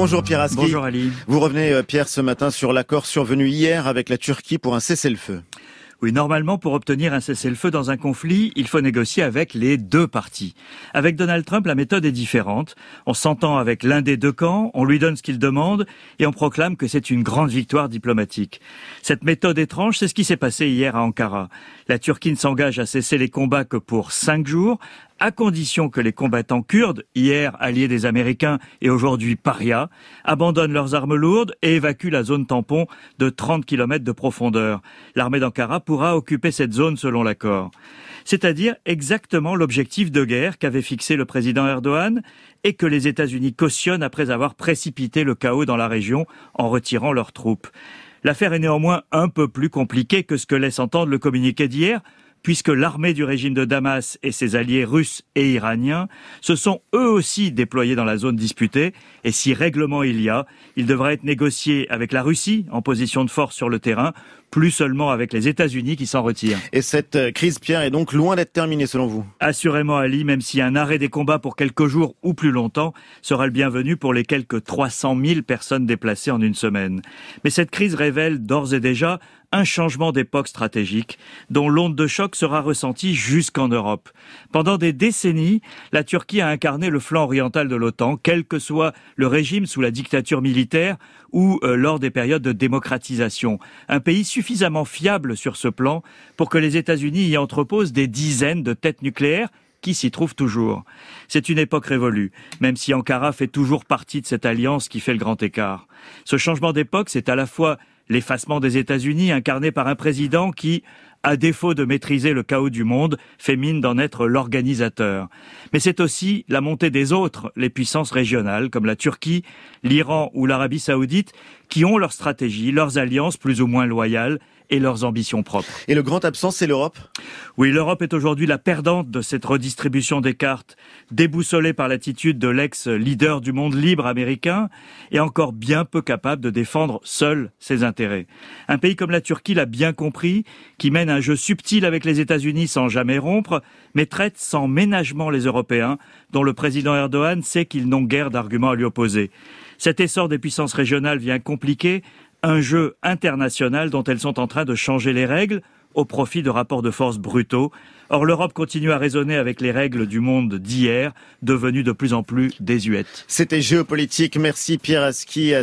Bonjour Pierre Aski. Bonjour Ali. Vous revenez Pierre ce matin sur l'accord survenu hier avec la Turquie pour un cessez-le-feu. Oui, normalement, pour obtenir un cessez-le-feu dans un conflit, il faut négocier avec les deux parties. Avec Donald Trump, la méthode est différente. On s'entend avec l'un des deux camps, on lui donne ce qu'il demande et on proclame que c'est une grande victoire diplomatique. Cette méthode étrange, c'est ce qui s'est passé hier à Ankara. La Turquie ne s'engage à cesser les combats que pour 5 jours, à condition que les combattants kurdes, hier alliés des Américains et aujourd'hui parias, abandonnent leurs armes lourdes et évacuent la zone tampon de 30 km de profondeur. L'armée d'Ankara pourra occuper cette zone selon l'accord. C'est-à-dire exactement l'objectif de guerre qu'avait fixé le président Erdogan et que les États-Unis cautionnent après avoir précipité le chaos dans la région en retirant leurs troupes. L'affaire est néanmoins un peu plus compliquée que ce que laisse entendre le communiqué d'hier, puisque l'armée du régime de Damas et ses alliés russes et iraniens se sont eux aussi déployés dans la zone disputée, et si règlement il y a, il devra être négocié avec la Russie en position de force sur le terrain, plus seulement avec les États-Unis qui s'en retirent. Et cette crise, Pierre, est donc loin d'être terminée selon vous? Assurément, Ali, même si un arrêt des combats pour quelques jours ou plus longtemps sera le bienvenu pour les quelques 300 000 personnes déplacées en une semaine. Mais cette crise révèle d'ores et déjà un changement d'époque stratégique dont l'onde de choc sera ressentie jusqu'en Europe. Pendant des décennies, la Turquie a incarné le flanc oriental de l'OTAN, quel que soit le régime sous la dictature militaire ou lors des périodes de démocratisation. Un pays suffisamment fiable sur ce plan pour que les États-Unis y entreposent des dizaines de têtes nucléaires qui s'y trouvent toujours. C'est une époque révolue, même si Ankara fait toujours partie de cette alliance qui fait le grand écart. Ce changement d'époque, c'est à la fois l'effacement des États-Unis incarné par un président qui, à défaut de maîtriser le chaos du monde, fait mine d'en être l'organisateur. Mais c'est aussi la montée des autres, les puissances régionales, comme la Turquie, l'Iran ou l'Arabie Saoudite, qui ont leur stratégie, leurs alliances plus ou moins loyales et leurs ambitions propres. Et le grand absent, c'est l'Europe? Oui, l'Europe est aujourd'hui la perdante de cette redistribution des cartes, déboussolée par l'attitude de l'ex-leader du monde libre américain et encore bien peu capable de défendre seul ses intérêts. Un pays comme la Turquie l'a bien compris, qui mène un jeu subtil avec les États-Unis sans jamais rompre, mais traite sans ménagement les Européens, dont le président Erdogan sait qu'ils n'ont guère d'arguments à lui opposer. Cet essor des puissances régionales vient compliquer un jeu international dont elles sont en train de changer les règles au profit de rapports de force brutaux. Or, l'Europe continue à raisonner avec les règles du monde d'hier, devenues de plus en plus désuètes. C'était Géopolitique. Merci Pierre Aski.